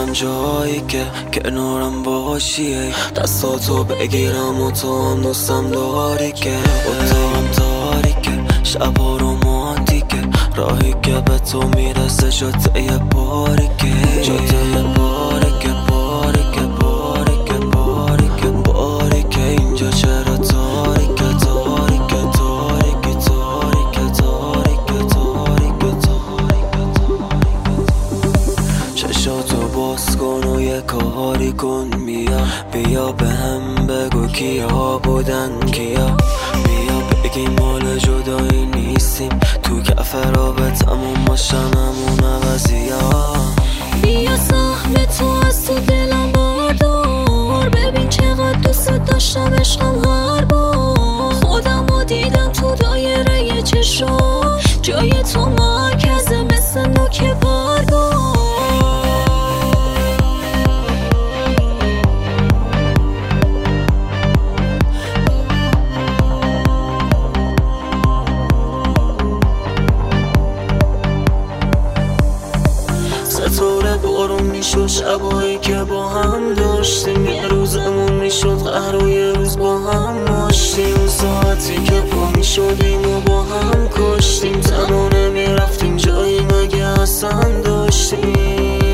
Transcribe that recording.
برم جایی که کنارم باشی، دستاتو بگیرم و تو هم دوستم داری که اتاقم تاریکه، شبا رومانتیکه، راهی که به تو میرسه جاده باریکه، جاده باریکه باریکه باریکه باریکه باریکه. اینجا چرا تاریکه تاریکه تاریکه تاریکه تاریکه تاریکه تاریکه. چشاتو باز کن و یه کاری کن، بیا به هم بگو کیا بودن کیا، بیا بگی مال جدایی نیستیم، تو کف رابطمون باشن همون عوضی ها. بیا سهم تو از تو دلم باردار، ببین چقدر دوست داشتم عشقم هر بار، خودم رو دیدم تو دایره چشم، جای تو مرکزه مثل نوک پرگار. ستاره بارون میشد شبایی که با هم داشتیم، یه روزمون میشد قهر و یه روز با هم ماشتیم، اون ساعتی که پا میشدیم و با هم کشتیم، تنها نمیرفتیم جایی مگه اصلا داشتیم.